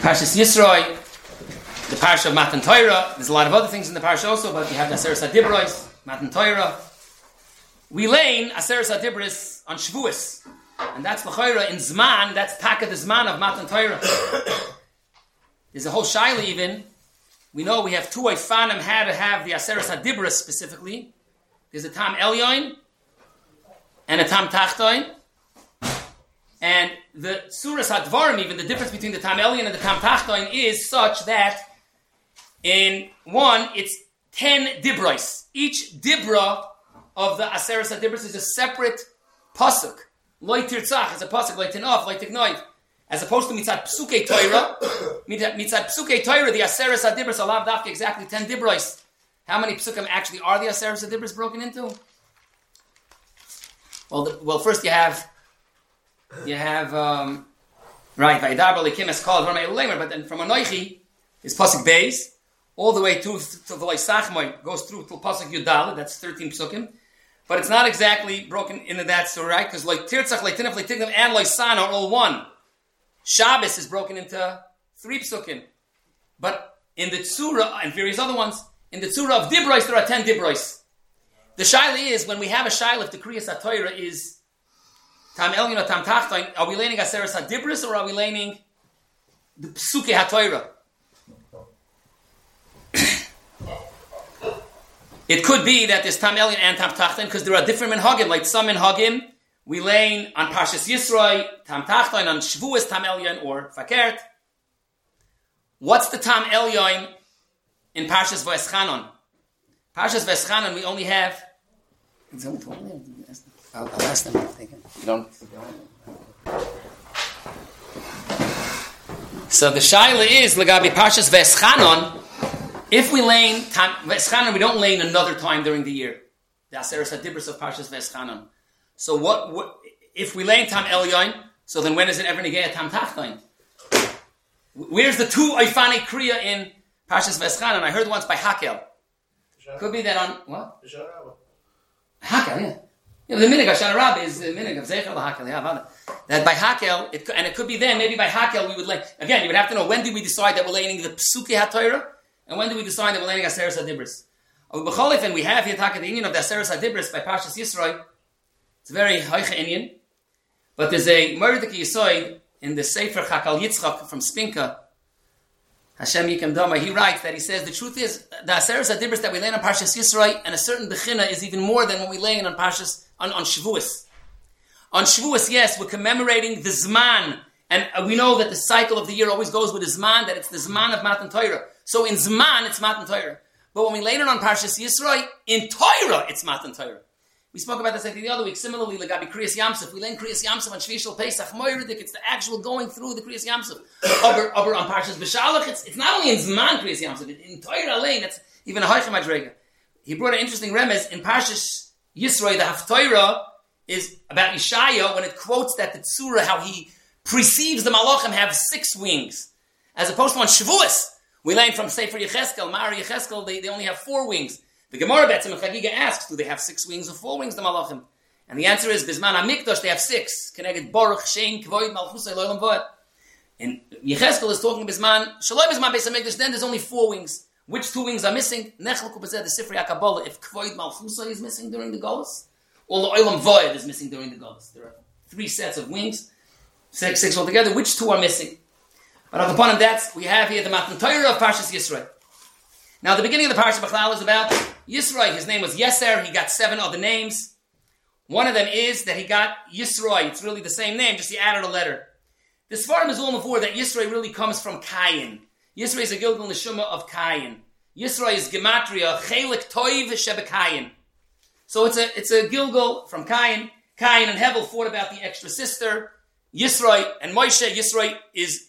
Parshas Yisroi, the Parsha of Matan Torah. There's a lot of other things in the Parsha also, but you have the Aseres HaDibros, Matan Torah. We learn Aseres HaDibros on Shavuos. And that's L'choira in Zman, that's Taka the Zman of Matan Torah. There's a whole Shaila even. We know we have two Eifanim how to have the Aseres HaDibros specifically. There's a Tam Elyon and a Tam Tachtoin. And the Suras HaDvarim, even the difference between the Tam Elyon and the Tam Tachtoin is such that in one, it's 10 Dibros. Each Dibra of the Aseres HaDibros is a separate pasuk. Loi Tirtzach is a pasuk, Loi Tinof, Loi Tiknoiv. As opposed to Mitzad Psukei Torah. Mitzad Psukei Torah, the Aseres HaDibros are lav dafka exactly 10 Dibros. How many psukim actually are the Aseres HaDibros broken into? Well, first you have right, Vaydaber Likim es called Ramei Ulemer, but then from Anoichi is pasuk Beis all the way to the Loisachmoi goes through to pasuk Yudal. That's 13 psukim, but it's not exactly broken into that surah, right? Because like Tirtzach, like Tinaf, like Tignav, and Loisan are all one. Shabbos is broken into 3 psukim, but in the Tzura and various other ones, in the Tzura of Dibros there are 10 Dibros. The shaila is when we have a shaila if the Kriyas HaTorah is Tam Elyon or Tam Tachtoin, are we learning Aseres HaDibros or are we learning the Psukei HaTorah? It could be that there's Tam Elyon and Tam Tachtoin because there are different minhagim. Like some minhagim, we learn on Parshas Yisroi, Tam Tachtoin, on Shavuos, Tam Elyon or Fakert. What's the Tam Elyon in Parshas V'eschanon? Parshas V'eschanon, we only have... I'll ask them if they can. You don't. So the shaila is Lagabi Parshas V'eschanon. If we lane V'eschanon, we don't lane another time during the year. The Aseres HaDibros of Parshas V'eschanon. So what if we lane Tam Elyon? So then when is it ever negaya Tam Tachtoin? Where's the 2 Eifane Kriya in Parshas V'eschanon? I heard once by Hakel. Could be that on what? Hakel, yeah. The minig of Shana Rabbi is the minig of Zeichel HaHakel. Yeah, that by Hakel, and it could be then, maybe by Hakel we would like, again, you would have to know when did we decide that we're laying the Psukei HaTorah, and when did we decide that we're laying Aseres HaDibros. And we have here the Indian of the Aseres HaDibros by Parshas Yisroi. It's a very haicha Indian. But there's a Mordechai Yisoid in the Sefer Chakal Yitzchak from Spinka, Hashem Yikem Dama, he writes that he says the truth is the Aseres HaDibros that we lay on Parshas Yisroi and a certain Bechina is even more than what we lay on Parshas on Shavuos. On Shavuos, yes, we're commemorating the Zman, and we know that the cycle of the year always goes with the Zman, that it's the Zman of Matan Torah. So in Zman, it's Matan Torah. But when we lay it on Parshas Yisroi, in Torah, it's Matan Torah. We spoke about this the other week. Similarly, Lagabi Kriyas Yamsuf, we lay in Kriyas Yamsuf on Shvishal Pesach, Moiridik, it's the actual going through the Kriyas Yamsuf. Over on Parshas B'Shalach, it's not only in Zman Kriyas Yamsuf, in Torah lane, that's even a Haicha Madrega. He brought an interesting remez in Parshas Yisroi, the Haftorah is about Yeshaya when it quotes that the Tzura, how he perceives the Malachim have 6 wings. As opposed to on Shavuos, we learn from Sefer Yecheskel, Mari Yecheskel, they only have 4 wings. The Gemara Betzim Chagiga asks, do they have 6 wings or 4 wings, the Malachim? And the answer is, Bizman HaMikdash, they have 6. Keneged Baruch, Shem, Kvoid, Malchusay, Loilam Vod. And Yecheskel is talking Bizman, Shaloi Bizman Beis HaMikdash, then there's only 4 wings. Which 2 wings are missing? Nechel Kupazeh, the Sifrei HaKabbalah, if Kvoid Malchusa is missing during the Golus, or the Olam Void is missing during the Golus. There are 3 sets of wings, 6 altogether. Which 2 are missing? But upon him, we have here the Matan Torah of Parshas Yisroi. Now, the beginning of the Parsha B'chlal is about Yisroi. His name was Yeser. He got 7 other names. One of them is that he got Yisroi. It's really the same name, just he added a letter. The Sfarim is all before that Yisroi really comes from Kayin. Yisroi is a Gilgal Neshama of Kayin. Yisroi is Gematria, Chelik Toiv Shebekayin. So it's a Gilgal from Kayin. Kayin and Hevel fought about the extra sister. Yisroi and Moshe. Yisroi is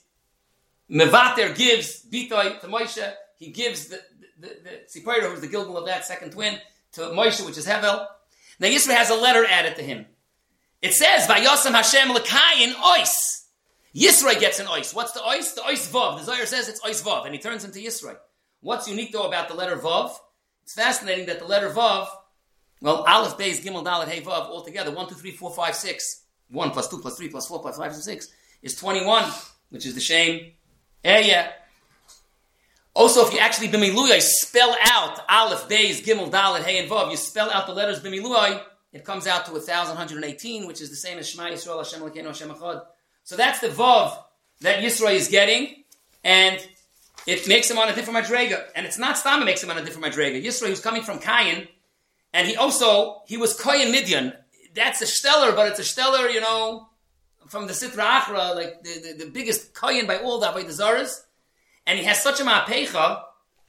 Mevater, gives Bitoy to Moshe. He gives the Tzipora, who's the Gilgal of that second twin, to Moshe, which is Hevel. Now Yisroi has a letter added to him. It says, Vayosam Hashem L'Kayin Ois. Yisroi gets an ois. What's the ois? The ois vav. The Zohar says it's ois vav, and he turns into Yisroi. What's unique though about the letter vav? It's fascinating that the letter vav, well, Aleph, Beis, Gimel, Dalet, Hey, Vav, all together, 1, 2, 3, 4, 5, 6. 1 plus 2 plus 3 plus 4 plus 5 plus 6 is 21, which is the shame Yeah. Also, if you actually b'miluyah spell out Aleph, Beis, Gimel, Dalet, Hey, and Vav, you spell out the letters b'miluyah, it comes out to 1,118, which is the same as Shema Yisrael, Hashem Elokeinu, Hashem Echad. So that's the Vav that Yisrael is getting, and it makes him on a different madrega. And it's not Stam, it makes him on a different madrega. Yisrael was coming from Kayin, and he was Koyin Midian. That's a stellar, but it's a stellar, from the Sitra Achra, like the biggest Koyin by all the Avodah Zaras. And he has such a ma'apecha,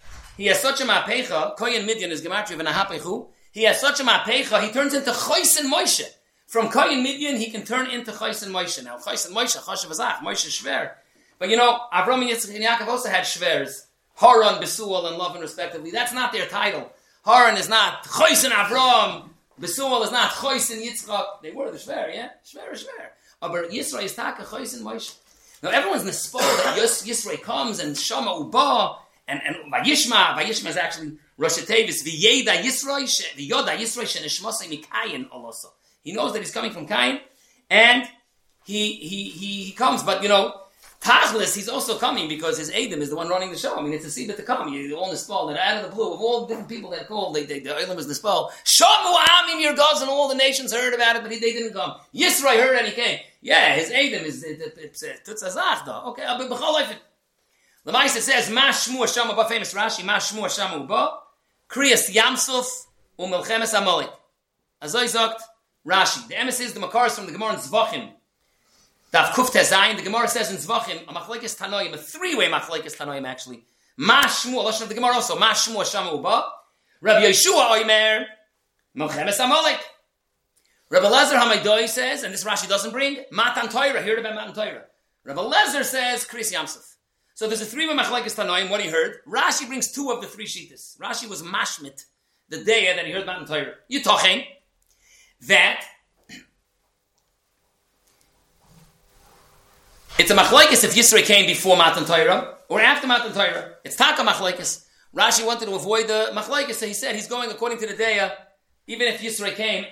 Koyin Midian is Gematria v'nahapechu, he has such a ma'apecha, he turns into Choysen Moshe. From Koyin Midian, he can turn into Choysen Moshe. Now, Choysen Moshe, Choshev Azach, Moshe Shver. But Avram and Yitzchak and Yaakov also had Shvers. Haran, Besuel, and Lavan, respectively. That's not their title. Haran is not Choysen Avram. Besuel is not Choysen Yitzchak. They were the Shver, yeah? Shver. But Yisrael is Taka Choysen Moshe. Now everyone's nispol that Yisrael comes and Shama Uba and Vayishma is actually Rosh Tevis V'Yeda Yisrael Shenishmasei Mikayin Alosa. He knows that he's coming from Kayin, and he comes. But Tachlis, he's also coming because his Adam is the one running the show. I mean, it's a seed to come. You all nispol that out of the blue of all the different people that called, the Elam is nispol. Shamu Amim your gods and all the nations heard about it, but they didn't come. Yisrael heard and he came. Yeah, his Adam is Tutzazach though. Okay, but b'chol the Maisa says Ma Shmu Hashem Uba, famous Rashi, Ma Shmu Hashem Uba, Kriyas Yamsuf U'Melchemes Amalek. Azoi sagt Rashi. The emes is the Makar is from the Gemara in Zvachim. Daf Kuf Tezayin, the Gemara says in Zvachim, a Machlekes Tanoim, a three-way Machlekes Tanoim actually. Ma Shmu, Allah of the Gemara also, Ma Shmu Hashem Uba, Rabbi Yeshua Oimer, Melchemes Amalek. Rabbi Lezer Hamaydoi says, and this Rashi doesn't bring, Matan Torah, heard about Matan Torah. Rabbi Lezer says, Kriyas Yamsuf. So there's a three-way Machlekes Tanoim, what he heard. Rashi brings two of the three Shitas. Rashi was Mashmit, the day that he heard Matan Torah. You talking that it's a machlekes if Yisrael came before Matan Torah or after Matan Torah. It's taka machlekes. Rashi wanted to avoid the machlekes, so he said he's going according to the Deya, even if Yisrael came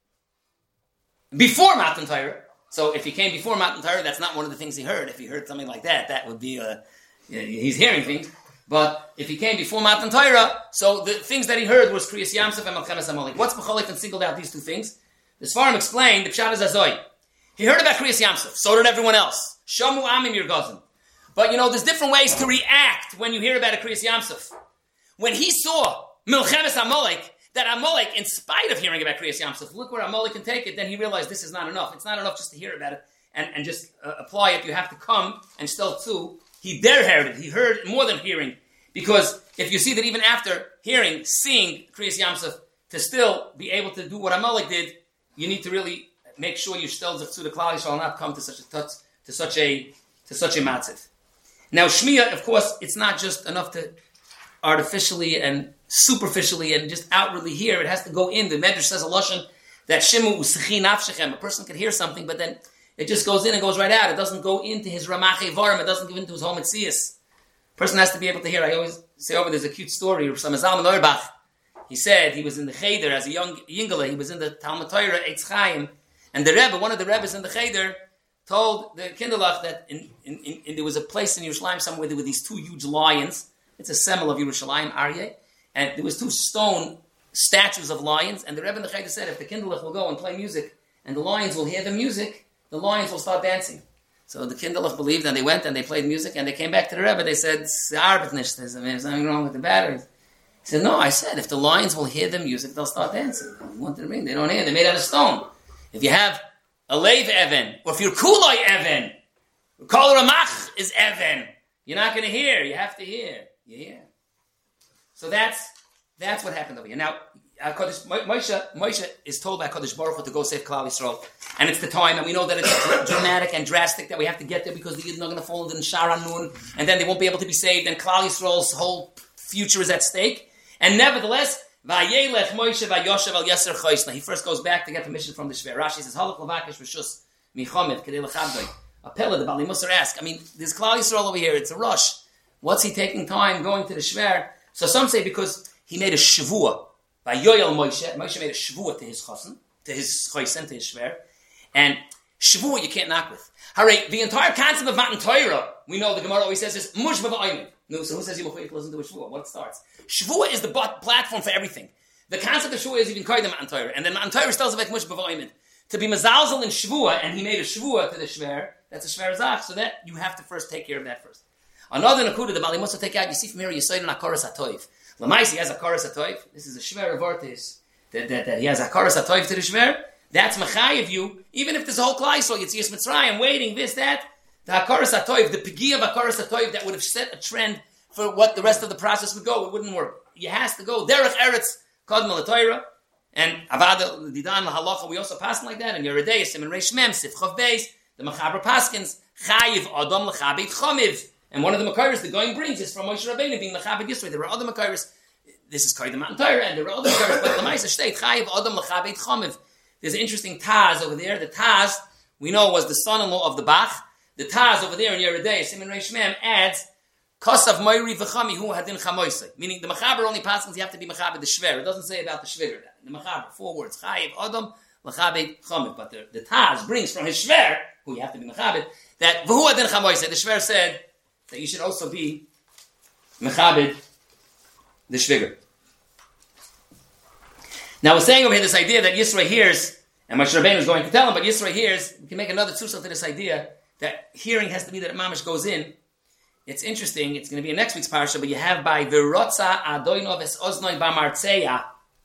before Matan Torah. So if he came before Matan Torah, that's not one of the things he heard. If he heard something like that, that would be he's hearing things. But if he came before Matan Torah, so the things that he heard was Kriyas Yamsuf and Melchemes Amalek. What's B'cholek and singled out these two things? The Sfarim explained the Pshat is Azoi. He heard about Kriyas Yamsuf. So did everyone else. Shamu Amim your Gazim. But there's different ways to react when you hear about a Kriyas Yamsuf. When he saw Melchemes Amalek, that Amalek, in spite of hearing about Kriyas Yamsuf, look where Amalek can take it, then he realized this is not enough. It's not enough just to hear about it and just apply it. You have to come and still too. He heard it. He heard more than hearing. Because if you see that even after seeing Kriyas Yamsuf, to still be able to do what Amalek did, you need to really make sure you still to the Klal shall not come to such a matziv. Now Shmiya, of course, it's not just enough to artificially and superficially and just outwardly hear. It has to go in. The Medrash says a lashon that shimu u'sechi nafshechem. A person can hear something, but then it just goes in and goes right out. It doesn't go into his ramach evarim. It doesn't go into his home etzias. Person has to be able to hear. I always say there's a cute story of Shlomo Zalman Auerbach. He said he was in the Cheder as a young Yingele. He was in the Talmud Torah Eitz Chaim, and the Rebbe, one of the Rebbes in the Cheder, told the Kinderlach that there was a place in Yerushalayim somewhere there were these two huge lions. It's a symbol of Yerushalayim, Aryeh, and there was two stone statues of lions. And the Rebbe in the Cheder said, if the Kinderlach will go and play music, and the lions will hear the music, the lions will start dancing. So the Kinderlach believed, and they went and they played music, and they came back to the Rebbe. They said, there's nothing wrong with the batteries. He said, no, I said, if the lions will hear the music, they'll start dancing. He wanted to ring. They don't hear. They're made out of stone. If you have a Lev Even, or if you're Kulai Even, Kol Ramach is Even, you're not going to hear. You have to hear. You hear. So that's what happened over here. Now, Moshe is told by Kodesh Baruch Hu to go save Klal Yisrael. And it's the time, and we know that it's dramatic and drastic that we have to get there because the Yidden are going to fall into the Shara Nun, and then they won't be able to be saved, and Klal Yisrael's whole future is at stake. And nevertheless, Vayelech Moshe Vayoshev Al Yeser Choisna. He first goes back to get permission from the Shver. Rashi says, Halach Lavakesh Rishus Michomev Kedei Lechavdoi. Apella, the Bali Musar ask. There's Klal Yisrael over here. It's a rush. What's he taking time going to the Shver? So some say because he made a Shavua. Vayoyel Moshe. Moshe made a Shavua to his Chosen, to his Chosen, to his Shver. And Shavua you can't knock with. Hooray, the entire concept of Matan Torah, we know the Gemara always says is Mush B'Va'ayim. No, so who says you listen to a Shavua? What starts? Shavua is the platform for everything. The concept of Shavua is even called the Matan Torah. And then Matan Torah tells about Mush B'Va'ayim. To be Mazalzel in Shavua, and he made a Shavua to the Shver, that's a Shver Zach, so that you have to first take care of that first. Another Nakuda, the Bali Musa take out, you see from here, you say in Akaras HaToiv. Lamais, he has Akaras HaToiv. This is a Shver Vortis, that he has Akaras HaToiv to the Shver. That's Machayev you, even if there's a whole Klaisol, Yitzias Mitzrayim, waiting, this, that. The Akaras HaToiv, the Pigi of Akaras HaToiv, that would have set a trend for what the rest of the process would go. It wouldn't work. You has to go Derech Eretz Kodma L'Torah, and Avada Didan L'Halacha. We also pass like that. And Yeridei Siman Reish Mem Sif Chav Beis, the Machaber Paskins Chayiv Adam L'Chabed Chomiv. And one of the Makaris the going brings is from Moshe Rabbeinu being L'Chabed Yisrael. There were other Makaris. This is Koy the Matan Torah, and there were other Makaris. But L'Maisa Shteit Chayiv Adam L'Chabed Chomiv. There's an interesting Taz over there. The Taz we know was the son-in-law of the Bach. The Taz over there in Yeridei Siman Reish Mem adds Kosav Moiri v'chami hu hadin chamoisei. Meaning the Machaber only passes you have to be Machaber the Shver. It doesn't say about the Shver. The Machaber, 4 words. Chayiv Adam L'Chabed Chomiv. But the Taz brings from his Shver, who you have to be Machaber, that v'hu hadin chamoisei. The Shver said that you should also be Machaber the Shviger. Now we're saying over here this idea that Yisro hears, and Moshe Rabbeinu is going to tell him, but Yisro hears, we can make another tusal to this idea that hearing has to be that Mamish goes in. It's interesting. It's going to be in next week's parsha, but you have by Virotza Adoinov Es Oznoi B'Martzeya.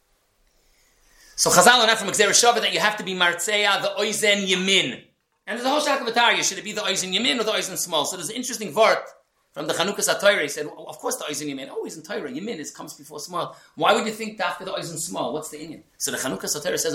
So Chazal learned from Gzeir Shavah that you have to be Martzeya, the Oizen Yemin. And there's a whole shak of Atarya. Should it be the Oizen Yemin or the Oizen Small? So there's an interesting vart from the Chanukas HaTorah. He said, well, of course the Oizen Yemin. Always in Torah, Yemin comes before Small. Why would you think after the Oizen Small? What's the Indian? So the Chanukas HaTorah says,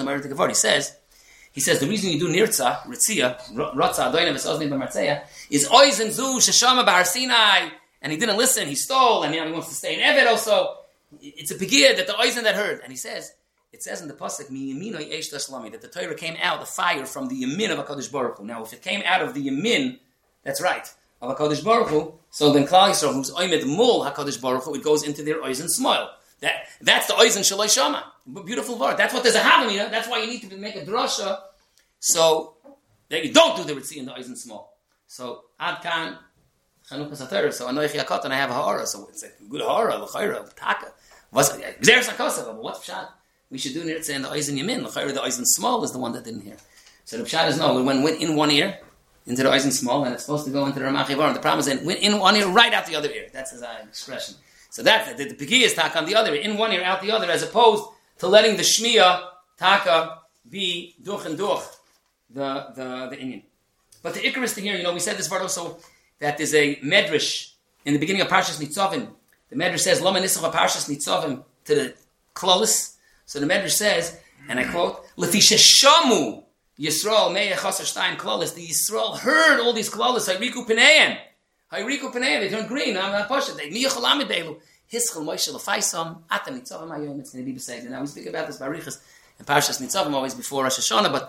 he says, the reason you do Nirtza, Ritzia, Rotza, Adoinav, Esoznim, B'Martzeya, is Oizen Zu, Sheshama, Bahar Sinai, and he didn't listen, he stole, and now he wants to stay in Evet also. It's a Pegiyah that the Oizen that heard. And he says, it says in the Pasuk, Mi Yeminoi Eish Tashlami, that the Torah came out, the fire from the Yemin of HaKadosh Baruch Hu. Now, if it came out of the Yemin, that's right, of HaKadosh Baruch Hu, so then Klal Yisrael, who's Oimed Mul HaKadosh Baruch Hu, it goes into their Oizen Smile. That's the Oizen Shaloi Shama. Beautiful word. That's what there's a Havamina. That's why you need to make a drasha. So that you don't do the Ritzi in the Eisen Small. So Ad Kan Chanukas HaTorah. So Anoichi Hakot and I have a Ha'ara. So it's a good Ha'ara, L'chayra, Taka. What's Gzeir Sakosav? But what's Pshat? We should do Nirtzeh in the Eisen Yamin. L'chayra, the Eisen Small is the one that didn't hear. So the Pshat is no. It went in one ear into the Eisen Small, and it's supposed to go into the Ramach Yivarim. The problem is it went in one ear, right out the other ear. That's his expression. So that the Pegi is Taka on the other ear, in one ear, out the other, as opposed to letting the Shmiya Taka be Duch and Duch. The Indian. But the Icarus thing here, we said this part also, that there's a Medrash in the beginning of Parshas Nitzavim. The Medrash says, Lama Nisach Parshas Nitzavim to the Klolis. So the Medrash says, and I quote, Lefi Sheshamu Yisrael Me'eh Chasar Shtayim Klolis. The Yisrael heard all these Klolis, Hayriku P'neihem, they turned green, I'm not Pasha, they Miyachal Amidelu, Hischel Moshe Lefaisam, Atam Nitzavim Hayom, it's going to be beside. Now we speak about this Barichas and Parshas Nitzavim always before Rosh Hashanah, but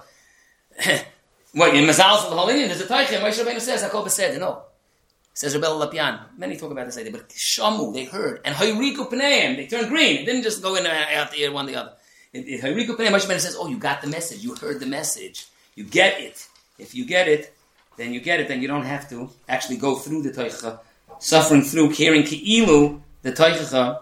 well, in Mazal for the whole Indian, there's a Taichim. Moshe Rabbeinu says, Hakol Besed. No. Says Rebel Lapian. Many talk about this idea, but Shamu, they heard. And Hayriku P'neihem, they turned green. It didn't just go in out the ear, one the other. Hayriku P'neihem, Moshe Rabbeinu says, oh, you got the message. You heard the message. You get it. If you get it, then you get it. Then you don't have to actually go through the Taichah, suffering through, carrying Ki'ilu, the Taichah.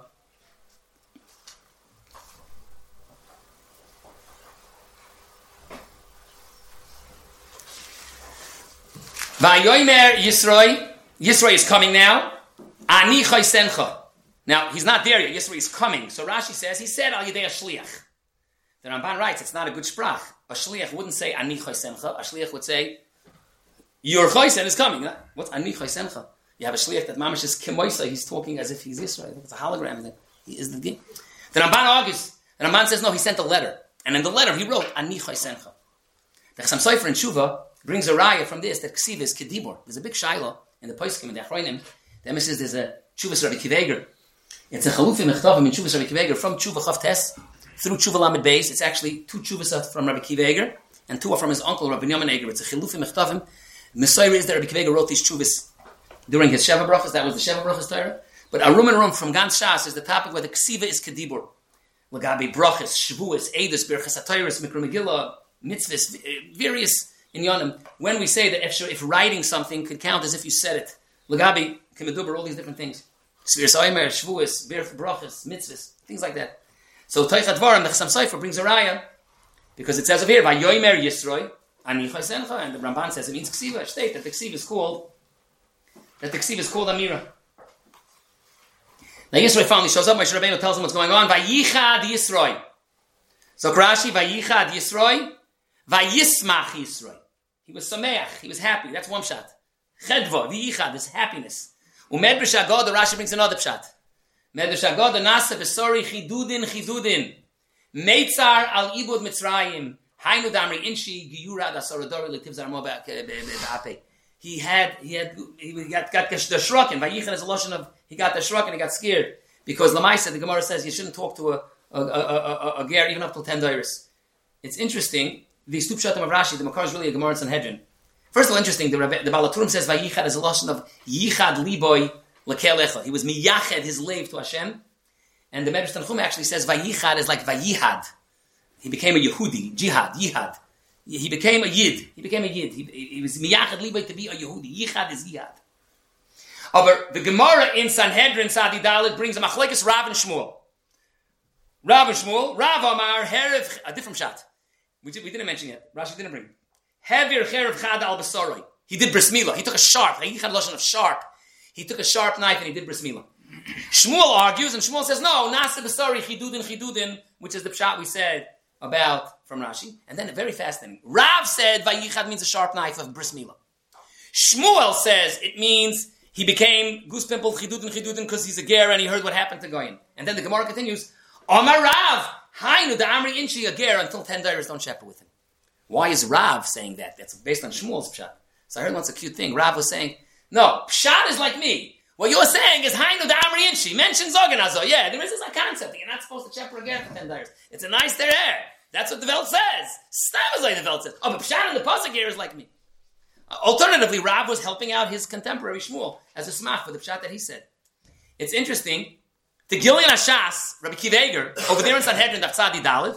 Vayomer Yisroi is coming now. Ani Chaysencha. Now, he's not there yet. Yisroi is coming. So Rashi says, he said, Al Yidei Shliach. The Ramban writes, it's not a good sprach. A Shliach wouldn't say, Ani Chaysencha. A Shliach would say, your Chaysen is coming. What's Ani Chaysencha? You have a Shliach that Mamash is Kemoisa. He's talking as if he's Yisroi. It's a hologram. He is the Din. The Ramban argues. The Ramban says, no, he sent a letter. And in the letter, he wrote, Ani Chaysencha. The Chassam Sofer in Tshuva brings a raya from this that Ksiv is Kedibor. There's a big shaila in the Poskim and the Achronim. The Emes says there's a Tshuvas Rabbi Kiveger. It's a Chalufim Mechtavim in Tshuvas Rabbi Kiveger from Tshuva Chav Tes through Tshuva Lamed Beis. It's actually 2 Tshuvas from Rabbi Kiveger and 2 are from his uncle Rabbi Binyamin Eger. It's a Chalufim Mechtavim. Messiah is that Rabbi Kiveger wrote these Tshuvas during his Sheva Brachas. That was the Sheva Brachas Torah. But Arum and Rum from Gans Shas is the topic where the Ksiva is Kedibor. Lagabi Brachas, Shavuos, Eidos, Birchas HaTorah, Mikra Megillah, Mitzvahs, various in Yonim, when we say that if writing something could count as if you said it, Lagabi, Kimeduber, all these different things. Svirs Oimer, Shvuas, Birth Brachas, Mitzvahs, things like that. So Toichat Dvarim, the Chassam Sofer brings a raya, because it says over here, Vayomer Yisroi, Ani Chaysencha, and the Ramban says it means Ksiva. State that the Ksiva is called Amira. Now Yisroi finally shows up. Moshe Rabbeinu tells him what's going on. Vayichad Yisroi. So Rashi, Vayichad Yisroi, Vayismach Yisroi. He was sameach. He was happy. That's one pshat. Chedva, Vayichad is happiness. Umedrash Agad, the Rashi brings another pshat. Medrash Agad, the Nasa Vesori Chidudin. Meitzar al Ibud Mitzrayim. Hainu Damri Inshi Giyura Dasoradori Lektiv Zarmo Be'ape. He got the shrucken. Vayichad is a lotion of he got the shrucken. He got scared because Lamaisa, the Gemara says you shouldn't talk to a ger even up till 10 dairis. It's interesting. These two pshatim of Rashi, the Makar is really a Gemara in Sanhedrin. First of all, interesting. The Balaturim says Vayichad is a lotion of Yichad Liboy Lekelecha. He was miyached his lave to Hashem, and the Medrash Tanchum actually says Vayichad is like Vayihad. He became a Yehudi, jihad, yihad. He became a Yid. He was miyached Liboy to be a Yehudi. Yichad is yihad. But the Gemara in Sanhedrin Sadi Dalet brings a machlekes Rav and Shmuel. Rav Amar Herev, a different shot. We didn't mention yet. Rashi didn't bring. Hevir Herev Chad al Basaroi. He did bris milah. He took a sharp. He had a lotion of sharp. He took a sharp knife and he did bris milah. Shmuel argues and Shmuel says no. Nasa Basari Chidudin, which is the pshat we said about from Rashi. And then very fast thing. Rav said Vayichad means a sharp knife of bris milah. Shmuel says it means he became goose pimple Chidudin because he's a ger and he heard what happened to Goyin. And then the Gemara continues. Omar Rav, Hainu da Amri Inchi a ger until 10 dairies don't shepherd with him. Why is Rav saying that? That's based on Shmuel's pshat. So I heard once a cute thing. Rav was saying, no, pshat is like me. What you're saying is Hainu da Amri Inchi. Mention Zogan. Yeah, there is a concept. You're not supposed to shepherd a ger for 10 dairies. It's a nice there. That's what the Velt says. Stam is like the Velt says. Oh, but pshat in the pasuk here is like me. Alternatively, Rav was helping out his contemporary Shmuel as a smach for the pshat that he said. It's interesting. The Gilyon Hashas, Rabbi Kiva Eger, over there in Sanhedrin, Daf Tzadi Dalet.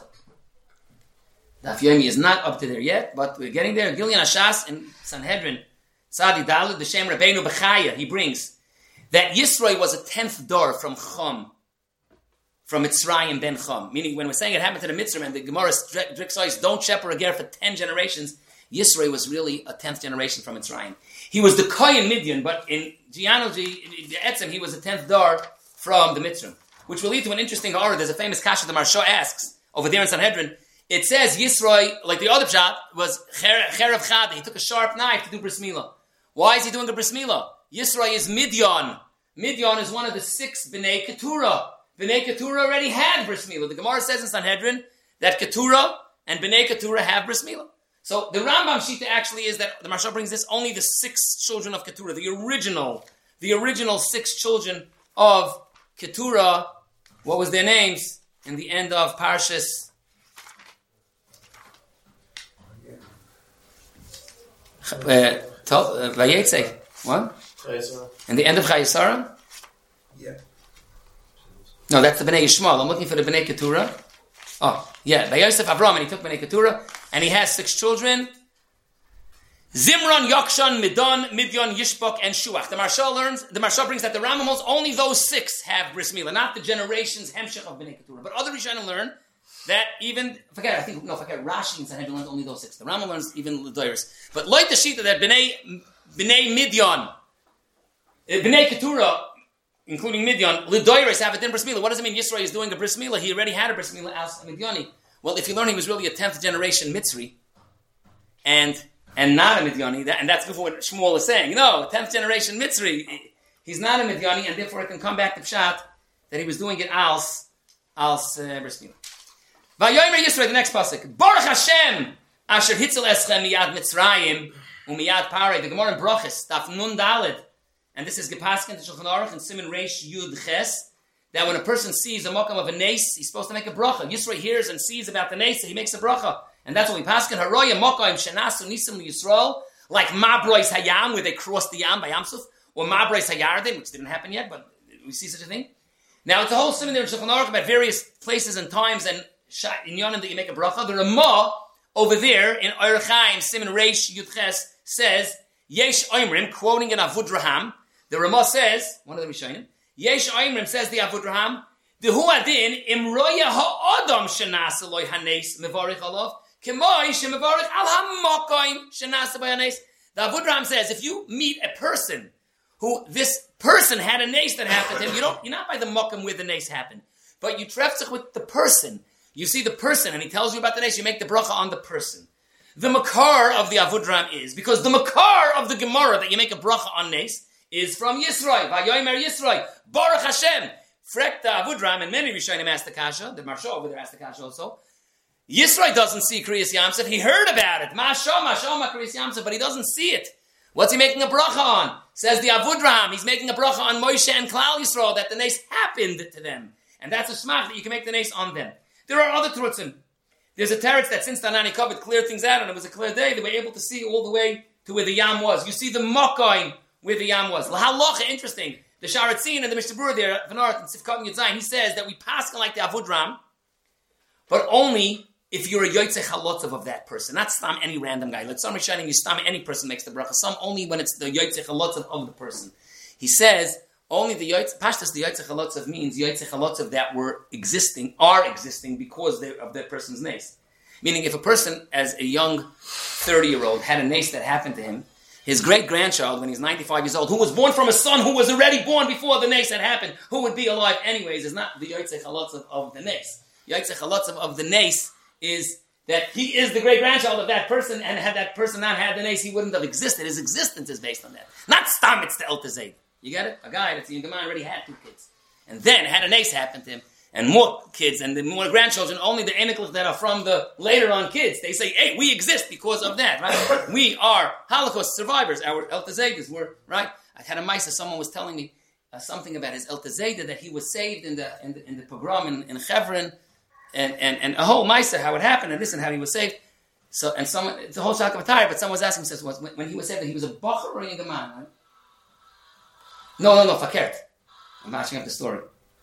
Daf Yomi is not up to there yet, but we're getting there. Gilyon Hashas in Sanhedrin, Tzadi Dalet, the Shem Rabbeinu Bechaya, he brings that Yisroi was a 10th door from Chum, from Mitzrayim ben Chum. Meaning, when we're saying it happened to the Mitzrayim, and the Gemara Drixois don't shepherd a ger for 10 generations, Yisroi was really a 10th generation from Mitzrayim. He was the Kohen Midian, but in genealogy, in Etzem, he was a 10th door from the Mitzrayim, which will lead to an interesting order. There's a famous kasha the Marsha asks over there in Sanhedrin. It says Yisroi, like the other pshat, was Cherev Chad. He took a sharp knife to do bris milah. Why is he doing a bris milah? Yisroi is Midian. Midian is one of the 6 Bnei Keturah. Bnei Keturah already had bris milah. The Gemara says in Sanhedrin that Keturah and Bnei Keturah have bris milah. So the Rambam Shita actually is that the Marsha brings this only the 6 children of Keturah, the original 6 children of Keturah. What was their names in the end of Parshas? Vayetze. What? In the end of Chayesara? Yeah. No, that's the Bnei Yishmael. I'm looking for the Bnei Keturah. Oh, yeah. By Yosef Avram, and he took Bnei Keturah, and he has 6 children. Zimron, Yokshan, Midyon, Yishbok, and Shuach. The Marsha brings that the Rambam holds only those 6 have bris milah, not the generations Hemshech of Bnei Keturah. But other Rishonim learn that even forget Rashi and Sanhedrin learns only those 6. The Rambam learns even the Doiris. But like the Shita that Bnei Midyon, Bnei Keturah, including Midyon, Lidoiris have a din bris milah. What does it mean? Yisrael is doing a bris milah. He already had a bris milah as Midyani. Well, if you learn he was really a 10th generation Mitzri, and not a Midyani, and that's before what Shmuel is saying. No, 10th generation Mitzri. He's not a Midyani, and therefore it can come back to Pshat that he was doing it als bris milah. Vayomer Yisrael, the next pasuk. Baruch Hashem, asher hitzel eschem miyad Mitzrayim umiyad Parei. The Gemara in Brochus, Daf Nun Daled, and this is Gepaskin to Shulchan Aruch and Siman Reish Yud Ches. That when a person sees a makam of a nes, he's supposed to make a bracha. Yisrael hears and sees about the nes, so he makes a bracha. And that's what we paskin. Haroya makam shenasu nisim Yisrael, like Mabrois Hayam, where they crossed the Yam by Yamsuf, or Mabrois Hayardin, which didn't happen yet, but we see such a thing. Now, it's a whole siman there in Shulchan Aruch about various places and times and in Yonim that you make a bracha. The Ramah over there in Orach Chaim, Siman Reish Yudches says, Yesh Oimrim, quoting in Avudraham, the Ramah says, one of the Rishonim, Yesh Oimrim says the Avudraham, Dehu Adin, Imroya Ha'adam Shenasa Loi Hanes Mevarich Alav, Kemoi Shemevarich Al HaMokoim Shenasa B'Hanes. The Avudraham says, if you meet a person who this person had a nace that happened to him, you're not by the mokum where the nace happened, but you trefzich with the person. You see the person, and he tells you about the nace, you make the bracha on the person. The makar of the Avudraham is, because the makar of the Gemara that you make a bracha on nace is from Yisroi, Vayomer Yisroi, Baruch Hashem. Frek the Avudraham, and many Rishonim asked the Kasha, the Marsha over there asked the Kasha also. Yisroi doesn't see Kriyas Yamsef, he heard about it, Mashoma Kriyas Yamsef, but he doesn't see it. What's he making a bracha on? Says the Avudraham, he's making a bracha on Moshe and Klal Yisrael, that the nace happened to them. And that's a shmach that you can make the nace on them. There are other trutzim. There's a teretz that since Tanani Kavod cleared things out, and it was a clear day, they were able to see all the way to where the Yam was. You see the Mokoim where the Yam was. L'halacha, interesting. The Sharatzin and the Mishnah Berurah there, V'nart and Sifkat and Yudzayin, he says that we pass like the Avudraham, but only if you're a Yotzei Chalotzav of that person, not stam any random guy. Like some Rishonim, you stam any person makes the bracha. Some only when it's the Yotzei Chalotzav of the person. He says only the Yotzei Pashtas. The Yotzei Chalotzav means Yotzei Chalotzav that are existing because of that person's nace. Meaning, if a person as a young 30-year-old had a nace that happened to him, his great-grandchild, when he's 95 years old, who was born from a son who was already born before the nace had happened, who would be alive anyways, is not the Yotzei Chalotzav of the nace. Yotzei Chalotzav of the nace is that he is the great-grandchild of that person, and had that person not had the nace, he wouldn't have existed. His existence is based on that. Not stam, it's the Eltazed. You get it? A guy that's in Gemara already had 2 kids. And then had a nace happen to him, and more kids, and more grandchildren, only the eniklich that are from the later on kids. They say, hey, we exist because of that, right? We are Holocaust survivors. Our Eltazedas were, right? I had a maisa, someone was telling me something about his Eltazeda, that he was saved in the pogrom in Hebron, and a whole Maisa, how it happened, and this and how he was saved. So, and someone, it's a whole shock of a tire, but someone was asking, says, when he was saved, that he was a Bacher or a young man, right? No, Fakert. I'm matching up the story.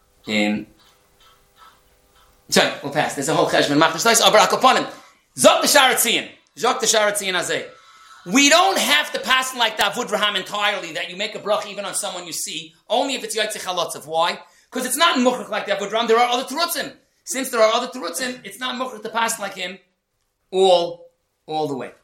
Sorry, we'll pass. There's a whole cheshbon. Zok the Sharatzian Azeh. We don't have to pass him like the Avudraham entirely, that you make a bracha even on someone you see, only if it's Yotzei Chalotzav. Why? Because it's not muchach like the Avudraham. There are other terutzim. Since there are other terutzim, it's not muchach to pass like him all the way.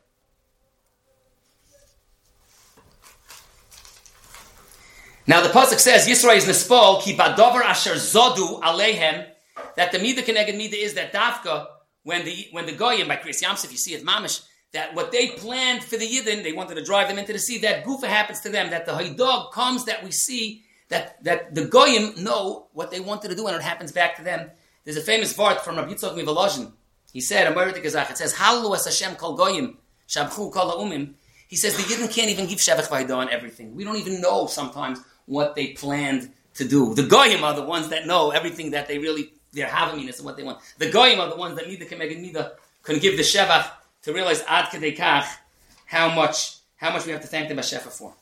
Now the pasuk says, Yisrael is nespol ki badavar asher zodu aleihem, that the midah keneged midah is that dafka when the goyim by Kriyas Yamsef, you see it mamish, that what they planned for the Yidden, they wanted to drive them into the sea, that gufa happens to them, that the haydog comes, that we see that the goyim know what they wanted to do, and it happens back to them. There's a famous vart from Rabbi Yitzchak Mivolozhin. He said, it says, Halu as Hashem kol goyim, shabchu kol ha'umim. He says the Yidden can't even give Shevach Vayda on everything. We don't even know sometimes what they planned to do. The goyim are the ones that know everything that their havaminus and what they want. The goyim are the ones that need the kemeged midah, can give the Shevach to realize ad kedei kach how much we have to thank the Bashefa for.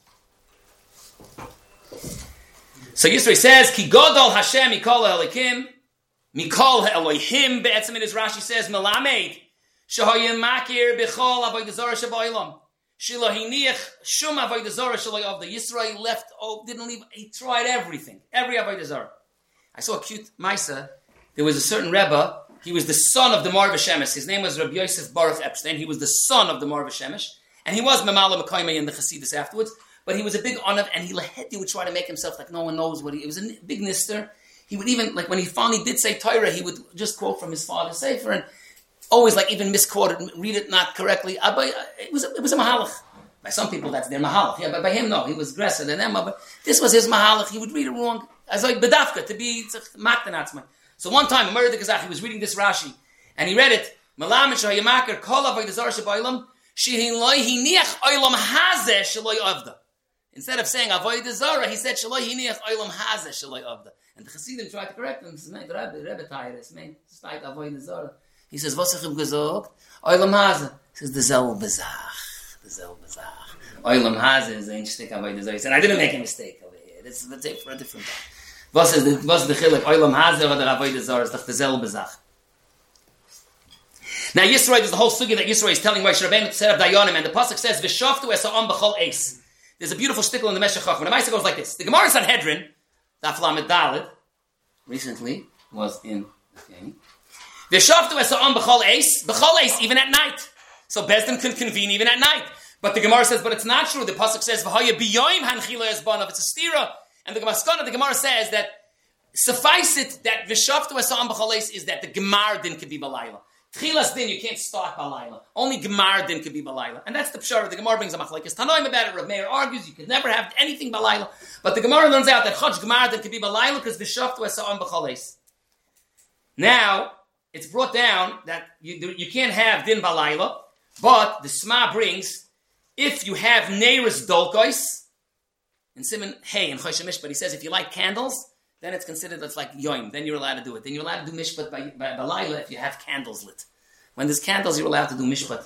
So Yisro says, Ki godol Hashem mikol ha'elikim, mikol ha'elohim, be'etzim in his Rashi says, Melamed, shehoyim makir b'chol avodah zarah sheba'olam, shelo hiniach shum avodah zarah shelo of the Yisrael left, didn't leave, he tried everything, every avodah zarah. I saw a cute Maisa. There was a certain Rebbe, he was the son of the Mar V'Shemesh. His name was Rabbi Yosef Baruch Epstein. He was the son of the Mar V'Shemesh. And he was Memala Mekayme in the Chassidus afterwards. But he was a big onav, and he would try to make himself like no one knows what he was a big nister. He would even, like when he finally did say Torah, he would just quote from his father's sefer, and always like even misquote it, read it not correctly. It was a mahalach. By some people that's their mahalach. Yeah, but by him, no. He was aggressive than them. But this was his mahalach. He would read it wrong. As like bedafka, to be makdanatzman. So one time, he was reading this Rashi, and he read it, instead of saying Avodah Zarah, he said and the Chassidim tried to correct him. He says, the Rebbe tired us, man. It's like Avodah Zarah. He says, was ich hab gesagt? Olam Hazeh. He says, the selbe Zach. Olam Hazeh is ein Stück Avodah Zarah. He said, I didn't make a mistake over here. Let's take for a different time. Was ist der Chilek? Olam Hazeh oder Avodah Zarah ist doch derselbe Sache. Now Yisro, there's the whole sugya that Yisro is telling Moshe Rabbeinu to set up Dayanim, and the pasuk says V'shaftu esa'am b'chol eis. There's a beautiful shtickle in the Meshech Chochmah. The Maisa goes like this: the Gemara in Sanhedrin, Daf Lamed Daled, recently was in V'shaftu esa'am b'chol eis, even at night. So Bezdin can convene even at night. But the Gemara says, but it's not true. The pasuk says V'haya biyoyim hanchila esbanav. It's a stira, and the Gemara says that suffice it that V'shaftu esa'am b'chol eis is that the Gemar din could be balayla. Tchilas din, you can't start balayla. Only Gemar din could be balayla. And that's the pshara. The Gemara brings a machlekes Tanoim about it. Rav Meir argues you could never have anything balayla. But the Gemara learns out that Chach Gemar din could be balayla because V'shaftu esa'am b'chol eis. Now, it's brought down that you can't have din balayla, but the Sma brings, if you have Neiris Dolkois, in Simon Hey in Choshe Mishpat, he says if you light candles, then it's considered that's like yoim. Then you're allowed to do it. Then you're allowed to do mishpat by balayla if you have candles lit. When there's candles, you're allowed to do mishpat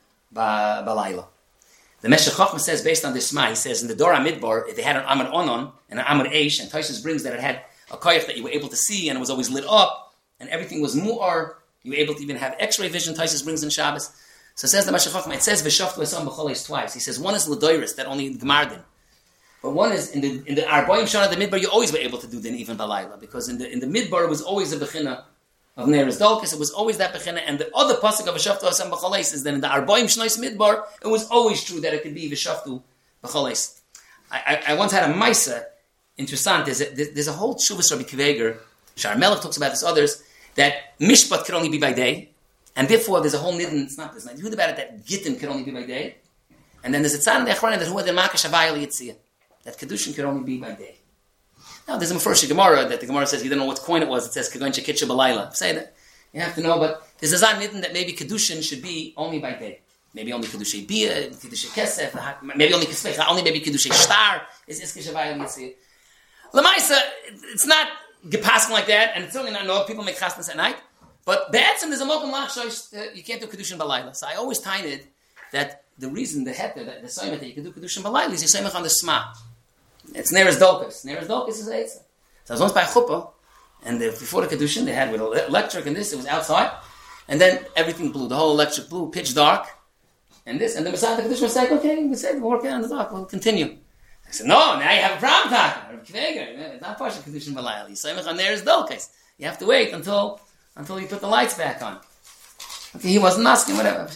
by balayla. The Meshech Chochmah says, based on this Sma, he says in the Dora Midbar, if they had an Amar Onon and an Amar Eish, and Tosfos brings that it had a koyach that you were able to see and it was always lit up, and everything was mu'ar, you were able to even have X-ray vision. Tosfos brings in Shabbos. So says the Meshech Chochmah, it says V'shaftu esam b'chol eis twice. He says one is l'doiris, that only Gemar din. But one is in the Arboim Shana, the Midbar, you always were able to do din even balayla, because in the Midbar it was always a bechina of Neiris Dolkis. It was always that bechina, and the other pasuk of V'shaftu esam b'chol eis is that in the Arboim Shnois Midbar it was always true that it could be V'shaftu b'chol eis. I once had a Maisa, interessant. There's a whole Tshuvas Rabbi Kveger, Shar Melech talks about this, others, that Mishpat could only be by day, and therefore there's a whole nidin. It's not this night. You heard about it that Gittin could only be by day, and then there's a tzad in the Echronim that who the Makash Havayel Yitziyah. That Kedushin could only be by day. Now, there's a Mefurish Gemara that the Gemara says, you don't know what coin it was. It says, Kagon Shekitcha Balayla. Say that. You have to know, but there's a Zan Nidin that maybe Kedushin should be only by day. Maybe only Kedushay Bia, Kedushay Kesef, maybe only Kesef, only maybe Kedushay Shtar, is Iskishavayim Yitzir. Lamaisa, it's not gepasking like that, and it's certainly not no, people make chasnas at night, but Be'etzim, there's a Mokum Lach, you can't do Kedushin Balayla. So I always tied it that the reason, the heter, the Soimet that you can do Kedushin Balayla is you Soimech on the Sma. It's Neiris Dolkis. Neiris Dolkis is Eitzah. So I was once by a chuppah, and before the Kedushin, they had with electric and this, it was outside, and then everything blew, the whole electric blew, pitch dark, and this, and then beside the Kedushin was like, okay, we said, we'll work out in the dark, we'll continue. I said, no, now you have a problem talking. It's not partial Kedushin Balayla. You say, on Neiris Dolkis. You have to wait until you put the lights back on. Okay, he wasn't asking, whatever.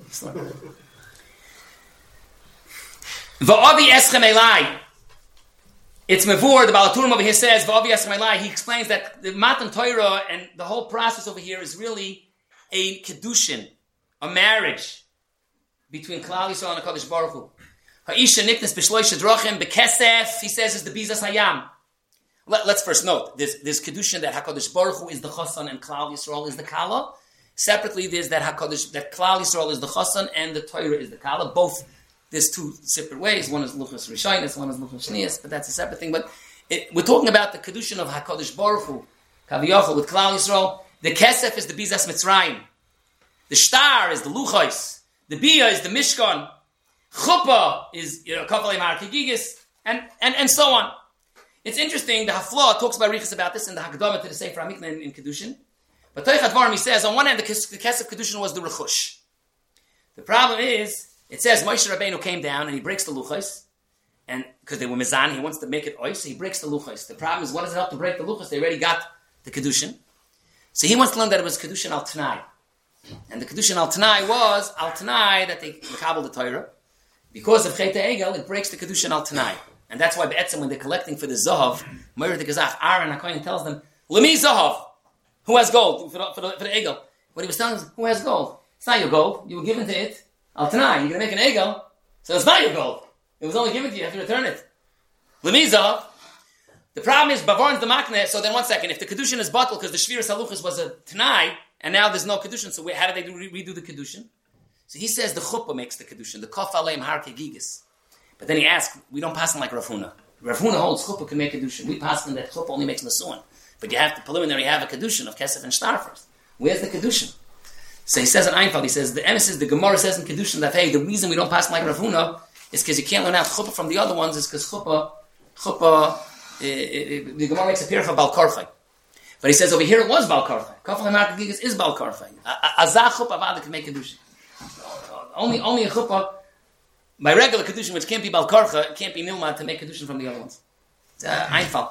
V'avi eschem elai. It's Mavur, the Balaturim over here says, V'avi eschem elai. He explains that the Matan Torah and the whole process over here is really a Kedushin, a marriage between Klal Yisrael and HaKadosh Baruch Hu. Ha'isha niknes b'shloisha drachim b'kesef, he says, is the Bizas Hayam. Let's first note, there's Kedushin that HaKadosh Baruch Hu is the Chassan and Klal Yisrael is the Kala. Separately, there's that Klal Yisrael is the Chassan and the Torah is the Kala. Both, there's two separate ways. One is Luchas Rishaynis, one is Luchas Shnias, but that's a separate thing. But we're talking about the Kedushin of HaKadosh Baruch Hu, Kaviyachal, with Klal Yisrael. The Kesef is the Bizas Mitzrayim. The Shtar is the Luchos. The Bia is the Mishkan. Chuppah is Kavalei Mar Kegigis, and so on. It's interesting, the Haflah talks about Riches about this in the Hagdamah to the Sefer HaMikneh in Kedushin. But Toich Advarim, he says, on one hand, the Kesef Kedushin was the Rechush. The problem is, it says Moshe Rabbeinu came down and he breaks the Luchos, and because they were Mizan, he wants to make it Ois, so he breaks the Luchos. The problem is, what does it help to break the Luchos? They already got the Kedushin. So he wants to learn that it was Kedushin al Tanai. And the Kedushin al Tanai was al Tanai that they Mekabel the Torah. Because of Chet Egel, it breaks the Kedushin al Tanai. And that's why Be'etzim, when they're collecting for the Zahav, Meir the Gazach, Aaron HaKohen tells them, Lemi Zahav, who has gold for the Egel? What he was telling them, who has gold? It's not your gold. You were given to it. Al Tanai, you're going to make an Egel, so it's not your gold. It was only given to you. You have to return it. Lemi Zahav. The problem is, Bavarn's the Makneh, so then 1 second, if the Kedushin is bottled because the Shviras Haluchas was a Tanai, and now there's no Kedushin, so how do they redo the Kedushin? So he says the Chuppah makes the Kedushin, the Kof Aleim Har Kegigis. But then he asks, we don't pass them like Rav Huna. Rav Huna holds Chuppah can make Kedushin. We pass them that Chuppah only makes Nasuan. But you have to preliminary have a Kedushin of Kesef and Shtar first. Where's the Kedushin? So he says in Einfeld, he says, the emes is the Gemara says in Kedushin that, hey, the reason we don't pass them like Rav Huna is because you can't learn out Chuppah from the other ones is because Chuppah, the Gemara makes a pircha Bal Korchai. But he says over here it was Bal Karchai. Kafel Hamak Gigas is Bal Karchai. Azah chuppah avada can make kedushin. Only a chuppah by regular kedushin, which can't be Bal Karcha, it can't be nilmad to make kedushin from the other ones. It's einfall.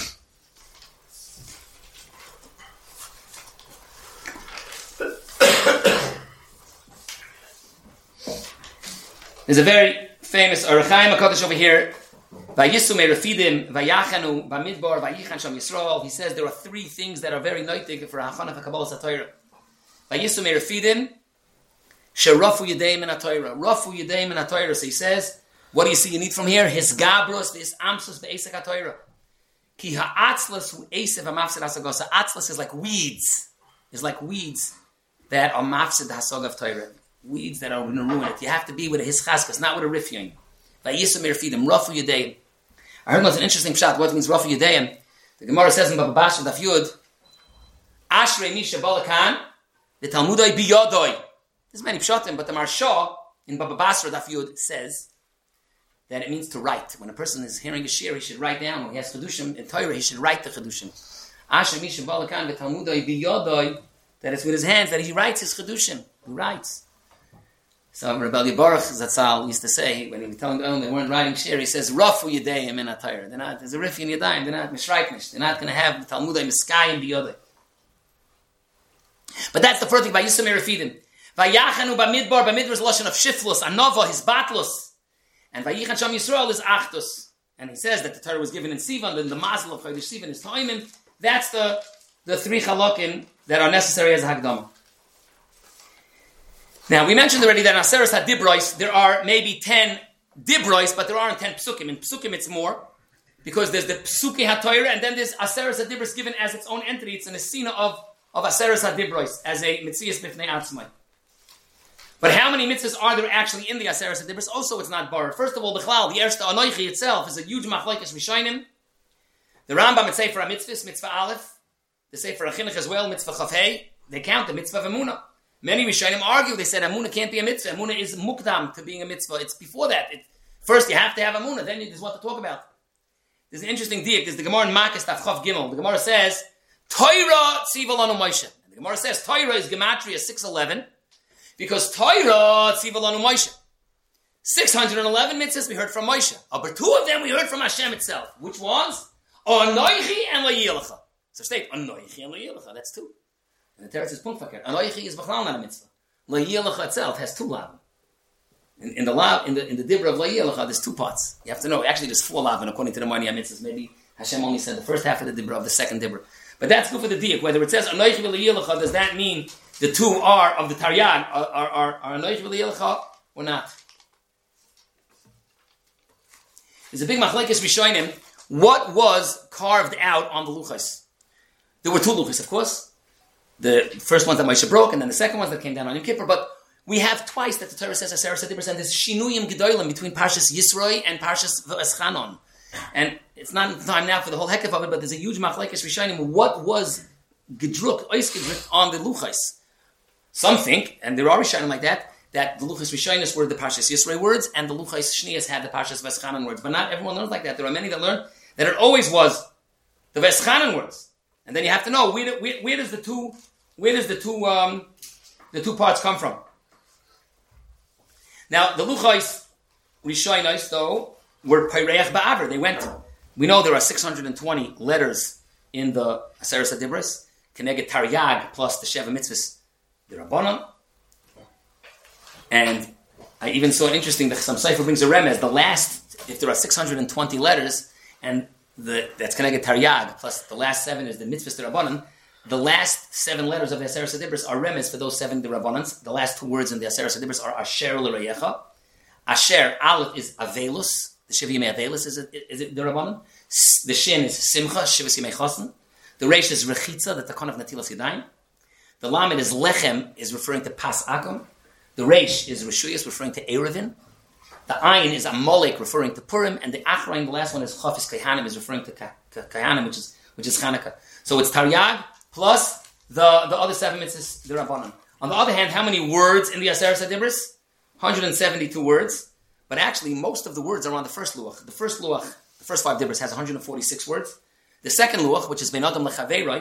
There's a very famous Arachaim HaKadosh over here. Vayisu me'refidim, vayachanu, bamidbar, vayichan sham Yisrael. He says there are three things that are very noitig for Hachanah HaKabbalah HaTorah. Vayisu me'refidim, sherafu yedeim in HaTorah. Rafu yedeim in HaTorah. So he says, what do you see you need from here? His gabrus, his amsus, be'esek HaTorah. Ki ha'atzlas hu esev ha'mafsid hasagosa. Atzlas is like weeds. It's like weeds that are mafsid hasog of Torah. Weeds that are going to ruin it. You have to be with a hischaskas, not with a rifying. Vayisu me'refidim, rafu yedeim. I heard it's an interesting pshat. What means Rafu Yudayim? The Gemara says in Baba Basra Daf Yud, Ashrei Misha Balakan, the Talmudai Biyodoi. There's many pshatim, but the Marsha in Baba Basra Daf Yud says that it means to write. When a person is hearing a shir, he should write down. When he has chedushim in Torah, he should write the chedushim. Ashrei Misha Balakan, the Talmudai Biyodoi, that it's with his hands that he writes his chedushim. He writes. So Rabbi Baruch Zatzal used to say, when he was telling them they weren't writing shir, he says, Rafu Yedayim in Atayr. They're not, there's a riff in Yedayim, they're not Mishraiknish. They're not going to have Talmudai Miskayim Biyodai. But that's the first thing, by Yisum Erefidim. Vayachanu Bamidbar is Lashon of Shiflus, Anova, his Batlus. And Vayichan Sham Yisrael is Achtus. And he says that the Torah was given in Sivan, then the Mazel of Chodesh Sivan is Toimim. That's the three Chalokim that are necessary as a Hagdamah. Now, we mentioned already that in Aseres HaDibros, there are maybe 10 Dibros, but there aren't 10 Psukim. In Psukim, it's more, because there's the Psuki HaTorah, and then there's Aseres HaDibros given as its own entity. It's an Esina of Aseres HaDibros, as a Mitzias Bifnei Atzmai. But how many mitzvahs are there actually in the Aseres HaDibros? Also, it's not borrowed. First of all, the Chlal, the Erste Anoichi itself, is a huge Machlokes Rishonim. The Rambam, it's Sefer HaMitzvahs, Mitzvah Aleph. The Sefer HaChinuch as well, Mitzvah Chafhei. They count the Mitzvah of Emunah. Many Rishonim argue, they said Amunah can't be a mitzvah. Amunah is mukdam to being a mitzvah. It's before that. First you have to have Amunah, then there's what to talk about. There's an interesting diak. There's the Gemara in Makkas Daf Chav Gimel. The Gemara says, Torah tziva lanu Moshe. The Gemara says, Torah is Gematria 611, because Torah tziva lanu Moshe. 611 mitzvahs we heard from Moshe. But two of them we heard from Hashem itself. Which ones? Anoichi and Layilacha. So state, Anoichi and Layilacha. That's two. And the Teretz is Punkfaker. Anoichi is B'chlal not a mitzvah. Layilacha itself has two lavim. In the Dibra of Layilacha, there's two parts. You have to know, actually there's four lavim according to the Marnia mitzvahs. Maybe Hashem only said the first half of the Dibra of the second Dibra. But that's good for the diak. Whether it says Anoichi Layilacha, does that mean the two are of the Taryag, are Anoichi Layilacha or not? There's a big machlekes Rishonim. What was carved out on the luchas? There were two luchas, of course. The first one that Moshe broke, and then the second one that came down on Yom Kippur. But we have twice that the Torah says Aseres HaDibros, and there's Shinuyim Gedolim between Parshas Yisroi and Parshas V'eschanon. And it's not time now for the whole heck of it, but there's a huge machlekes Rishonim. What was gedrukt, oisgedrukt on the luchas? Some think, and there are Rishonim like that the luchas Rishonis were the Parshas Yisroi words, and the luchas Shnias had the Parshas V'eschanon words. But not everyone learns like that. There are many that learn that it always was the V'eschanon words. And then you have to know where does the two parts come from. Now the luchos Rishonos though were Peireach Ba'aver. They went. We know there are 620 letters in the Aseres HaDibros. Keneged Taryag plus the Sheva Mitzvahs, the Rabbanon. And I even saw it interesting that some Sefer brings a remez. The last, if there are 620 letters, and that's Keneged Taryag, plus the last 7 is the Mitzvahs the Rabbanon. The last 7 letters of the Aseres HaDibros are remez for those 7 the Rabbanans. The last 2 words in the Aseres HaDibros are Asher L'Reyecha. Asher, Aleph is Avelus. The Shiva Yimei Avelus is it the Rabbanan. The Shin is Simcha, Shivas Yimei Chosn. The Reish is Rechitza, the Takon of Natilas Yadayim. The Lamed is Lechem, is referring to Pas Akum. The Reish is Rishuyas, referring to Erevin. The Ayin is Amalek, referring to Purim. And the Achrain, the last one is Chafis Kehanim, is referring to Kehanim, which is Chanukah. So it's Taryag plus the other 7 mitzvahs, the Rabbanan. On the other hand, how many words in the Aseres HaDibros? 172 words. But actually, most of the words are on the first luach. The first luach, the first 5 dibros, has 146 words. The second luach, which is Ben Adam Lechaveiroi,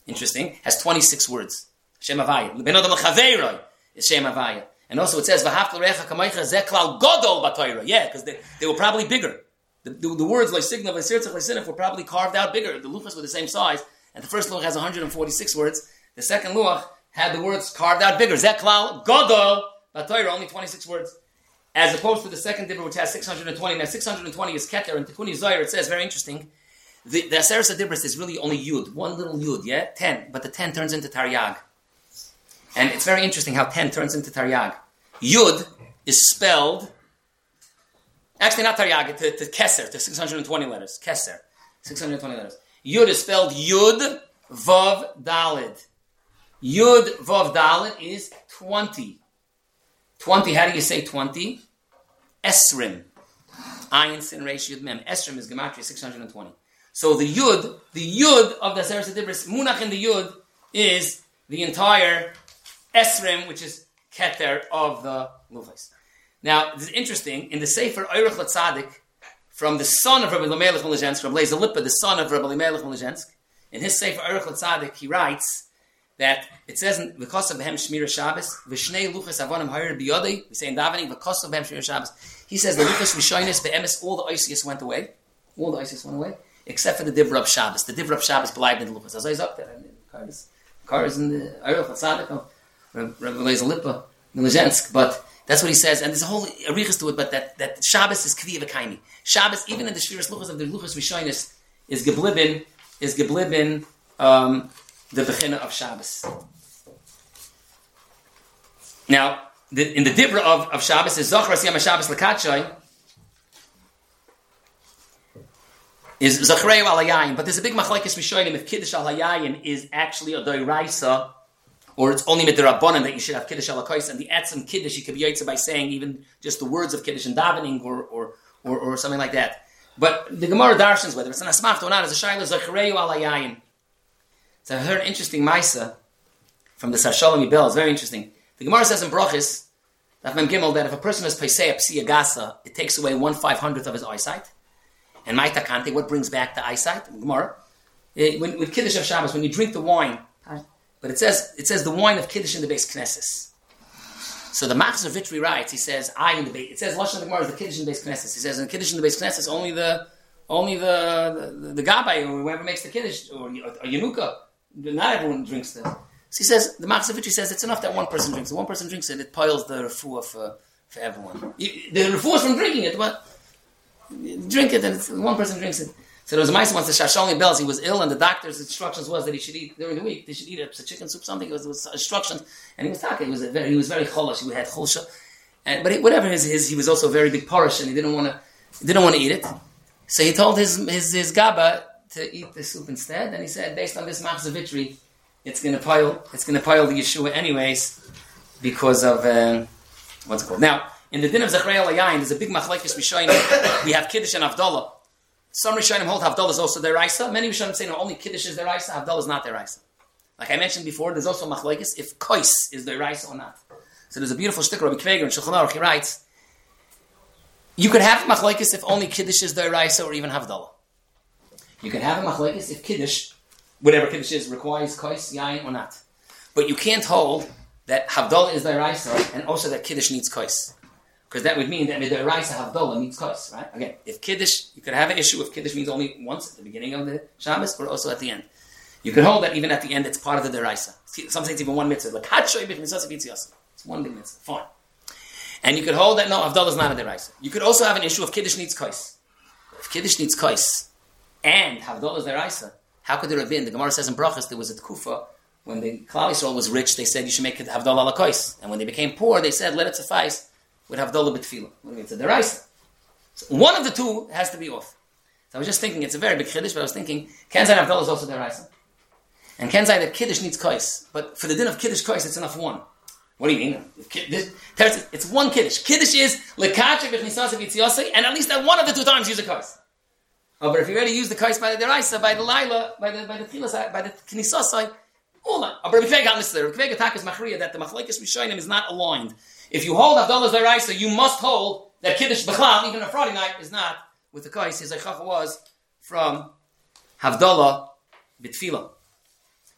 interesting, has 26 words. Shem Havaya. Ben Adam L'Chaveiroi is Shem Havaya. And also it says, V'havta l'recha kamoicha ze klal godol b'Torah. Yeah, because they were probably bigger. The words like signa, v'sirtzach, v'sinif were probably carved out bigger. The luchas were the same size. And the first luch has 146 words. The second luch had the words carved out bigger. Ze klal godol b'Torah, only 26 words. As opposed to the second dibra, which has 620. Now 620 is keter. And Tikuni Zohar, it says, very interesting, the Aseret HaDibros is really only yud. One little yud, yeah? 10. But the 10 turns into taryag. And it's very interesting how 10 turns into taryag. Yud is spelled, actually not taryag, to keser, to 620 letters. Keser, 620 letters. Yud is spelled Yud Vav Dalid. Yud Vav Dalid is 20. 20, how do you say 20? Esrim. Ayin Sin Reish Yud Mem. Esrim is Gematria 620. So the Yud of the Aseret HaDibros, Munach in the Yud, is the entire Esrim, which is Keter of the Luvais. Now, this is interesting. In the Sefer Oirach Latzadik, from the son of Rabbi Elimelech Milizhensk, Rabbi Lezer Lipa, the son of Rabbi Elimelech Milizhensk, in his Sefer Oirach Latzadik, he writes that it says, because of Behem Shmira Shabbos, Vishnei Luchas Avonim Hayir Biyodei, we say in Davening, because of Behem Shmira Shabbos, he says the Luchas Rishonis, Be'emes, all the Isis went away. All the Isis went away, except for the Divra of Shabbos. The Divra of Shabbos believed in the Luchas. As I up there, car is in the Oirach Latzadik of Rabbi Lezer Lipa, Milizhensk, but that's what he says, and there's a whole arichas to it, but that Shabbos is K'vi V'kaimi. Shabbos, even in the Shviras Luchas of the Luchas Rishonis, is gebliben the Bechina of Shabbos. Now, in the Dibra of Shabbos is Zochras Yom HaShabbos L'Katshai, is Zachrei Al Hayayin, but there's a big machlekes Rishonim if Kiddush Al Hayayin is actually a Doiraisa, or it's only midrabanan that you should have Kiddush Al HaKos, and the Etzem Kiddush you could be yotze by saying even just the words of Kiddush and davening or something like that. But the Gemara darshans, whether it's an asmachta or not, is a shayla Zachrei Al Hayayin. So I heard an interesting Maisa from the Sar Shalom Yibel. It's very interesting. The Gemara says in Brachis, that if a person is Pesei Psiya Gasa, it takes away 1/500th of his eyesight. And Maita Kante, what brings back the eyesight? Gemara, with Kiddush of Shabbos, when you drink the wine, but it says the wine of Kiddush in the Beis Knesses. So the Machzor Vitri writes, he says, it says Lashon the Gemara is the Kiddush in the Beis Knesses. He says in Kiddush in the Beis Knesses only the Gabbai or whoever makes the Kiddush or Yanuka. Not everyone drinks this. So he says, the Machzor Vitri says it's enough that one person drinks it. One person drinks it, it piles the refuah for everyone. The refuah is from drinking it, but drink it and one person drinks it. So there was a mice once, the Shashalmi Bells, he was ill and the doctor's instructions was that he should eat during the week. They should eat a chicken soup, something. It was instructions. And he was talking. He was very cholish. He had chulsha. But whatever he was also a very big parish and he didn't want to eat it. So he told his Gaba to eat the soup instead. And he said, based on this Machzor Vitri, it's going to pile the Yeshua anyways because of, what's it called? Now, in the din of Zachrei Al Hayayin, there's a big machlekes Rishonim. We have Kiddush and Havdalah. Some Rishonim hold Havdalah is also deraisa. Many Rishonim say no, only Kiddush is deraisa, Havdalah is not deraisa. Like I mentioned before, there's also machlekes if kois is deraisa or not. So there's a beautiful shtickle Rabbi Kveger in Shulchan Aruch. He writes, you could have machlekes if only Kiddush is deraisa or even Havdalah. You can have a machlekes if Kiddush, whatever Kiddush is, requires kois, yayin or not. But you can't hold that Havdalah is deraisa and also that Kiddush needs kois. Because that would mean that Midaraisa Havdalah needs kois, right? Again, if Kiddush, you could have an issue if Kiddush means only once at the beginning of the Shabbos or also at the end. You could hold that even at the end it's part of the Deraisa. Some say it's even one mitzvah. Like it's one big mitzvah. Fine. And you could hold that no, Havdalah is not a Deraisa. You could also have an issue if Kiddush needs kois. If Kiddush needs kois and Havdalah is Deraisa, how could there have been? The Gemara says in Brachas there was a Tkufa when the Klal Yisrael was rich, they said you should make it Havdalah la kois. And when they became poor, they said let it suffice with Havdalah b'tefillah. What do you mean? It's a deraisa. So one of the two has to be off. So I was just thinking, it's a very big chiddush, but I was thinking, Kenzai Havdalah is also deraisa. And Kenzai that kiddush needs kois. But for the din of kiddush kois, it's enough one. What do you mean? It's one kiddush. Kiddush is lekatche b'chnisasa v'tziosai, and at least at one of the two times use a kois. Oh, but if you already use the kois by the deraisa, by the laila, by the tchilas, by the knisasai, all that. But Rabbi Kvega understood. Rabbi Kvega tak is machriya that the machlekes Rishonim is not aligned. If you hold Havdalah deraisa, you must hold that Kiddush B'chlal, even a Friday night, is not with the kois. His Eichacha was from Havdalah b'tefillah.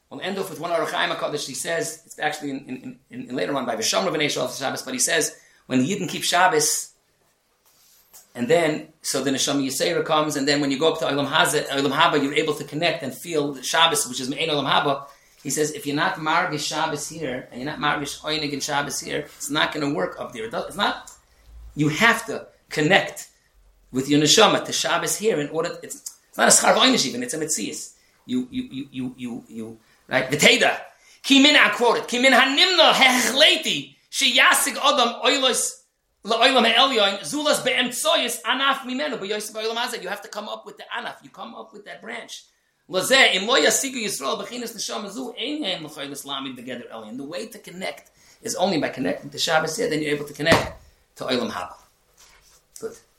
We'll end off with one Aruch Chaim HaKadosh. He says, it's actually in later on by V'shamra v'nei Shabbos Shabbos, but he says, when the Yidden keep Shabbos, and then, so the Neshama Yisera comes, and then when you go up to Olam Haba, you're able to connect and feel the Shabbos, which is Me'en Olam Haba. He says, if you're not Margish Shabbos here, and you're not Margish Oinig and Shabbos here, it's not going to work up there. It's not. You have to connect with your Neshama to Shabbos here in order. It's not a Schar V'Oinish even. It's a Metzias. You. Right? V'teida. Ki min, I quote it. Ki min hanimna hechleti sheyasig adam oilos la'olam ha'elyon zulas be'emtsoyis anaf mimenu b'yosef ba'olam hazeh. You have to come up with the anaf. You come up with that branch. Lazeh im lo yasigu Yisrael b'chinas neshama zu ein yem l'choyles lamid together elyon. The way to connect is only by connecting to Shabbos here. Then you're able to connect to Olam Haba. Good.